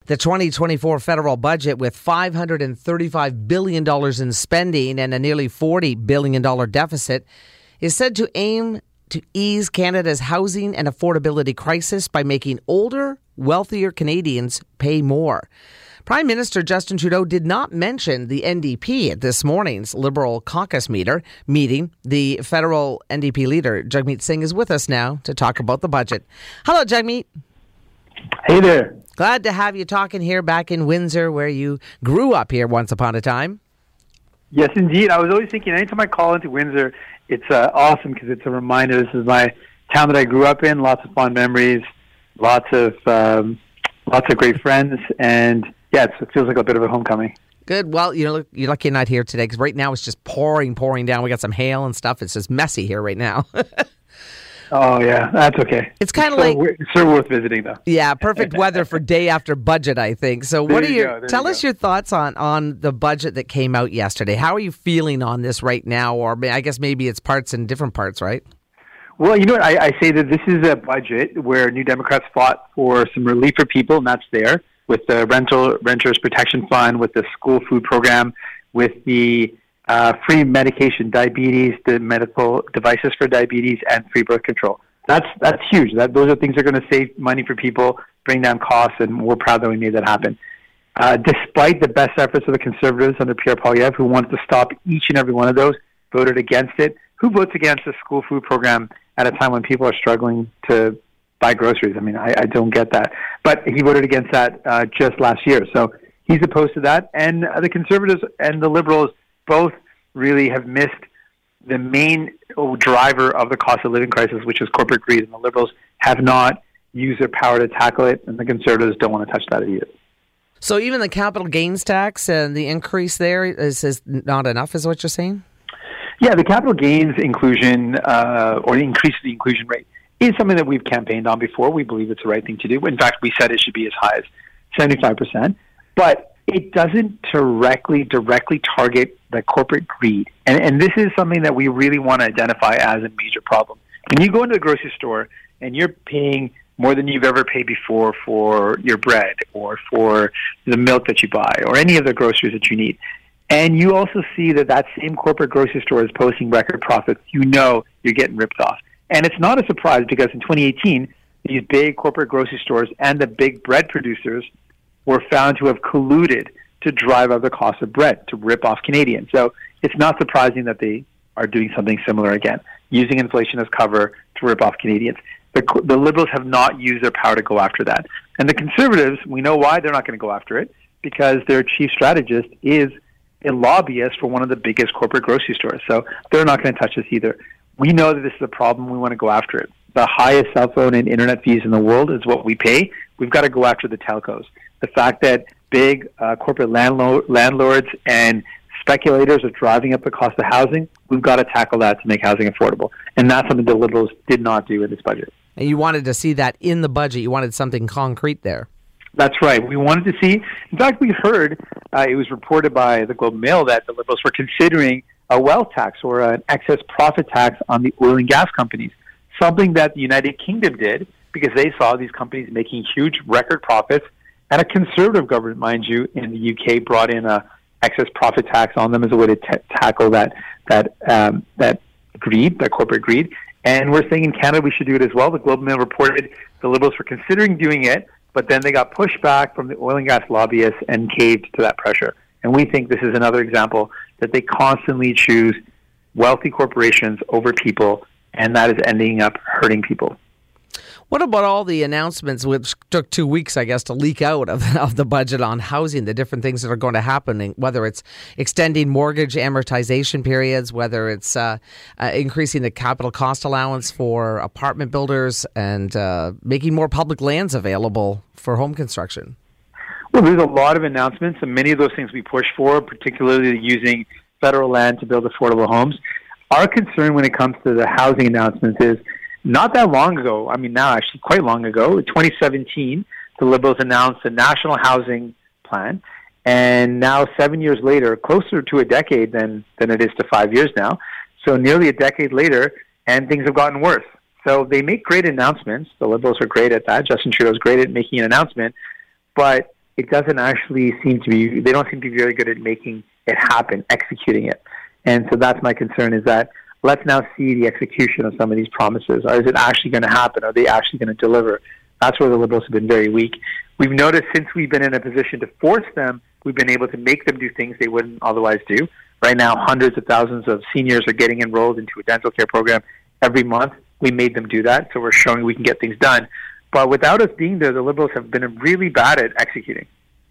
The 2024 federal budget, with $535 billion in spending and a nearly $40 billion deficit, is said to aim to ease Canada's housing and affordability crisis by making older, wealthier Canadians pay more. Prime Minister Justin Trudeau did not mention the NDP at this morning's Liberal caucus meeting. The federal NDP leader, Jagmeet Singh, is with us now to talk about the budget. Hello, Jagmeet. Hey there. Glad to have you talking here back in Windsor, where you grew up here once upon a time. Yes, indeed. I was always thinking, anytime I call into Windsor, it's awesome because it's a reminder. This is my town that I grew up in. Lots of fond memories, lots of great friends, and yeah, it feels like a bit of a homecoming. Good. Well, you're lucky you're not here today because right now it's just pouring down. We got some hail and stuff. It's just messy here right now. Oh, yeah, that's okay. It's kind of like... It's sure worth visiting, though. Yeah, perfect weather for day after budget, I think. So tell us your thoughts on the budget that came out yesterday. How are you feeling on this right now? Or I guess maybe it's parts and different parts, right? Well, you know what? I say that this is a budget where New Democrats fought for some relief for people, and that's there, with the Renters Protection Fund, with the school food program, with the free medication, diabetes, the medical devices for diabetes, and free birth control. That's huge. Those are things that are going to save money for people, bring down costs, and we're proud that we made that happen. Despite the best efforts of the Conservatives under Pierre Poilievre, who wanted to stop each and every one of those, voted against it. Who votes against the school food program at a time when people are struggling to buy groceries? I mean, I don't get that. But he voted against that just last year. So he's opposed to that. And the Conservatives and the Liberals both really have missed the main driver of the cost of living crisis, which is corporate greed. And the Liberals have not used their power to tackle it, and the Conservatives don't want to touch that either. So even the capital gains tax and the increase there is not enough, is what you're saying? Yeah, the capital gains inclusion or the increase of the inclusion rate is something that we've campaigned on before. We believe it's the right thing to do. In fact, we said it should be as high as 75%. But it doesn't directly target the corporate greed. And this is something that we really want to identify as a major problem. When you go into the grocery store and you're paying more than you've ever paid before for your bread or for the milk that you buy or any of the groceries that you need, and you also see that same corporate grocery store is posting record profits, you know you're getting ripped off. And it's not a surprise because in 2018, these big corporate grocery stores and the big bread producers were found to have colluded to drive up the cost of bread, to rip off Canadians. So it's not surprising that they are doing something similar again, using inflation as cover to rip off Canadians. The Liberals have not used their power to go after that. And the Conservatives, we know why they're not going to go after it, because their chief strategist is a lobbyist for one of the biggest corporate grocery stores. So they're not going to touch this either. We know that this is a problem. We want to go after it. The highest cell phone and internet fees in the world is what we pay. We've got to go after the telcos. The fact that big corporate landlords and speculators are driving up the cost of housing, we've got to tackle that to make housing affordable. And that's something the Liberals did not do in this budget. And you wanted to see that in the budget. You wanted something concrete there. That's right. We wanted to see, in fact, we heard, it was reported by the Globe and Mail that the Liberals were considering a wealth tax or an excess profit tax on the oil and gas companies, something that the United Kingdom did because they saw these companies making huge record profits. And a conservative government, mind you, in the UK brought in a excess profit tax on them as a way to tackle that greed, that corporate greed. And we're saying in Canada we should do it as well. The Globe and Mail reported the Liberals were considering doing it, but then they got pushed back from the oil and gas lobbyists and caved to that pressure. And we think this is another example that they constantly choose wealthy corporations over people, and that is ending up hurting people. What about all the announcements, which took 2 weeks, I guess, to leak out of the budget on housing, the different things that are going to happen, whether it's extending mortgage amortization periods, whether it's increasing the capital cost allowance for apartment builders and making more public lands available for home construction? Well, there's a lot of announcements, and many of those things we push for, particularly using federal land to build affordable homes. Our concern when it comes to the housing announcements is not that long ago, I mean now actually quite long ago, in 2017, the Liberals announced a national housing plan. And now 7 years later, closer to a decade than it is to 5 years now, so nearly a decade later, and things have gotten worse. So they make great announcements. The Liberals are great at that. Justin Trudeau is great at making an announcement. But it doesn't actually seem to be, they don't seem to be very good at making it happen, executing it. And so that's my concern, is that let's now see the execution of some of these promises. Or is it actually going to happen? Are they actually going to deliver? That's where the Liberals have been very weak. We've noticed since we've been in a position to force them, we've been able to make them do things they wouldn't otherwise do. Right now, hundreds of thousands of seniors are getting enrolled into a dental care program every month. We made them do that, so we're showing we can get things done. But without us being there, the Liberals have been really bad at executing.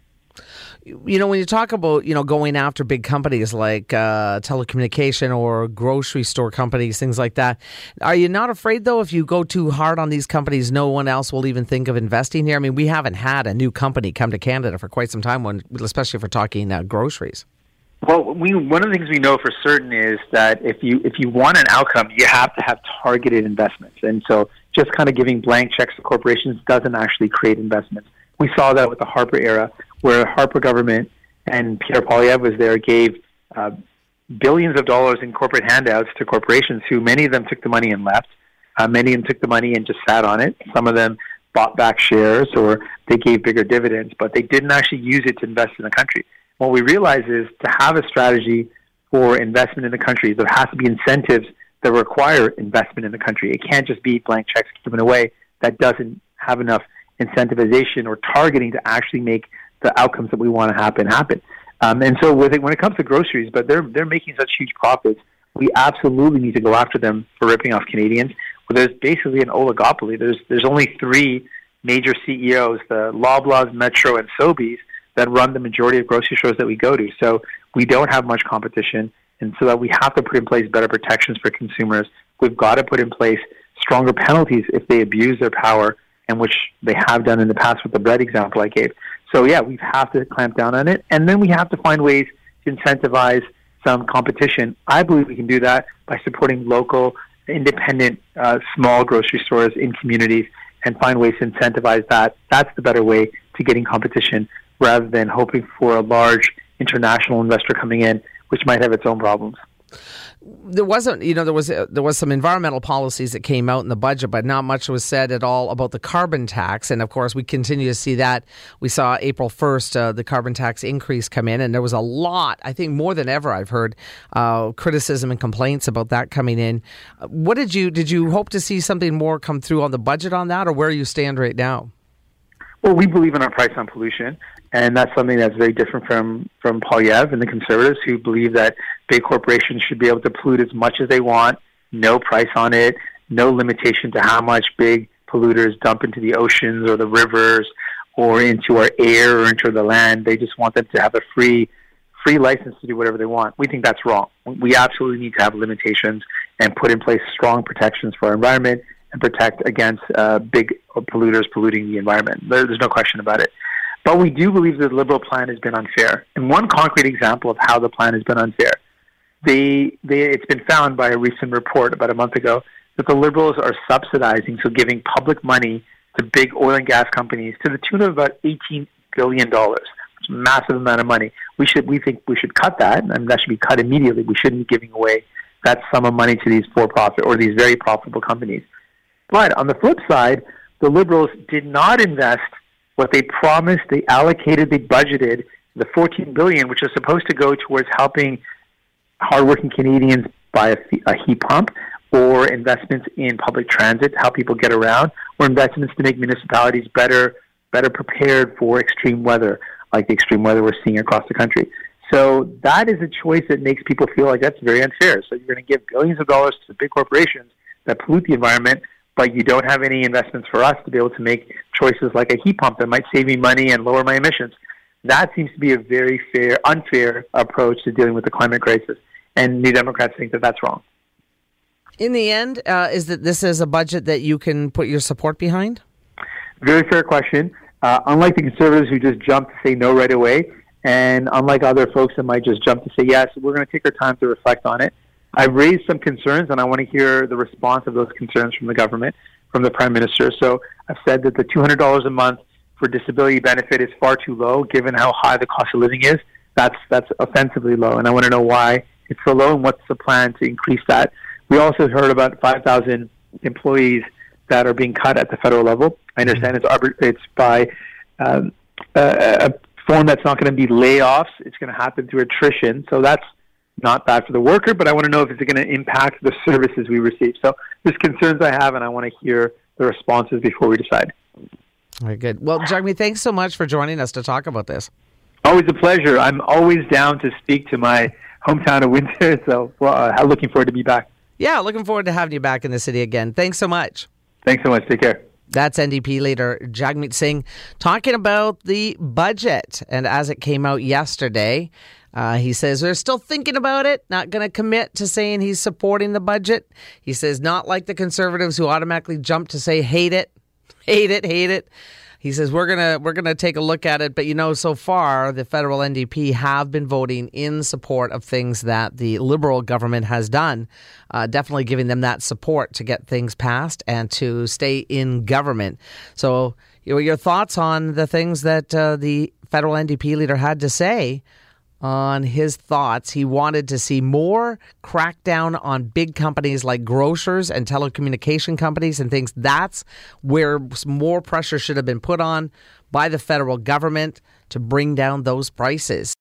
You know, when you talk about, going after big companies like telecommunication or grocery store companies, things like that, are you not afraid, though, if you go too hard on these companies, no one else will even think of investing here? I mean, we haven't had a new company come to Canada for quite some time, especially if we're talking groceries. Well, one of the things we know for certain is that if you want an outcome, you have to have targeted investments. And so just kind of giving blank checks to corporations doesn't actually create investments. We saw that with the Harper era, where Harper government and Pierre Poilievre was there, gave billions of dollars in corporate handouts to corporations who, many of them took the money and left. Many of them took the money and just sat on it. Some of them bought back shares or they gave bigger dividends, but they didn't actually use it to invest in the country. What we realize is to have a strategy for investment in the country, there has to be incentives that require investment in the country. It can't just be blank checks given away that doesn't have enough incentivization or targeting to actually make the outcomes that we want to happen. And so when it comes to groceries, but they're making such huge profits, we absolutely need to go after them for ripping off Canadians. Well, there's basically an oligopoly. There's only three major CEOs, the Loblaws, Metro, and Sobeys, that run the majority of grocery stores that we go to. So we don't have much competition, and so that we have to put in place better protections for consumers. We've got to put in place stronger penalties if they abuse their power, and which they have done in the past with the bread example I gave. So yeah, we have to clamp down on it, and then we have to find ways to incentivize some competition. I believe we can do that by supporting local, independent, small grocery stores in communities and find ways to incentivize that. That's the better way to getting competition, rather than hoping for a large international investor coming in, which might have its own problems. There wasn't, there was some environmental policies that came out in the budget, but not much was said at all about the carbon tax. And of course, we continue to see that. We saw April 1st, the carbon tax increase come in, and there was a lot, I think more than ever, I've heard criticism and complaints about that coming in. What did you hope to see something more come through on the budget on that, or where you stand right now? Well, we believe in our price on pollution, and that's something that's very different from Poilievre and the Conservatives, who believe that big corporations should be able to pollute as much as they want, no price on it, no limitation to how much big polluters dump into the oceans or the rivers or into our air or into the land. They just want them to have a free license to do whatever they want. We think that's wrong. We absolutely need to have limitations and put in place strong protections for our environment and protect against big polluters polluting the environment. There's no question about it. But we do believe that the Liberal plan has been unfair. And one concrete example of how the plan has been unfair, it's been found by a recent report about a month ago that the Liberals are subsidizing, so giving public money to big oil and gas companies to the tune of about $18 billion. It's a massive amount of money. We think we should cut that, and that should be cut immediately. We shouldn't be giving away that sum of money to these for-profit or these very profitable companies. But on the flip side, the Liberals did not invest what they promised. They allocated, they budgeted the $14 billion, which is supposed to go towards helping hardworking Canadians buy a heat pump, or investments in public transit to help people get around, or investments to make municipalities better prepared for extreme weather, like the extreme weather we're seeing across the country. So that is a choice that makes people feel like that's very unfair. So you're going to give billions of dollars to big corporations that pollute the environment, but you don't have any investments for us to be able to make choices like a heat pump that might save me money and lower my emissions. That seems to be a very unfair approach to dealing with the climate crisis. And New Democrats think that that's wrong. In the end, is that this is a budget that you can put your support behind? Very fair question. Unlike the Conservatives who just jump to say no right away, and unlike other folks that might just jump to say yes, we're going to take our time to reflect on it. I've raised some concerns, and I want to hear the response of those concerns from the government, from the Prime Minister. So I've said that the $200 a month for disability benefit is far too low, given how high the cost of living is. That's offensively low, and I want to know why it's so low and what's the plan to increase that. We also heard about 5,000 employees that are being cut at the federal level. I understand it's by a form that's not going to be layoffs. It's going to happen through attrition. So that's not bad for the worker, but I want to know if it's going to impact the services we receive. So there's concerns I have, and I want to hear the responses before we decide. Very good. Well, Jeremy, thanks so much for joining us to talk about this. Always a pleasure. I'm always down to speak to my hometown of Windsor, so looking forward to be back. Yeah, looking forward to having you back in the city again. Thanks so much. Thanks so much. Take care. That's NDP leader Jagmeet Singh talking about the budget. And as it came out yesterday, he says they're still thinking about it, not going to commit to saying he's supporting the budget. He says not like the Conservatives who automatically jump to say hate it. He says we're gonna take a look at it, but so far the federal NDP have been voting in support of things that the Liberal government has done, definitely giving them that support to get things passed and to stay in government. So, your thoughts on the things that the federal NDP leader had to say on his thoughts. He wanted to see more crackdown on big companies like grocers and telecommunication companies and things. That's where more pressure should have been put on by the federal government to bring down those prices.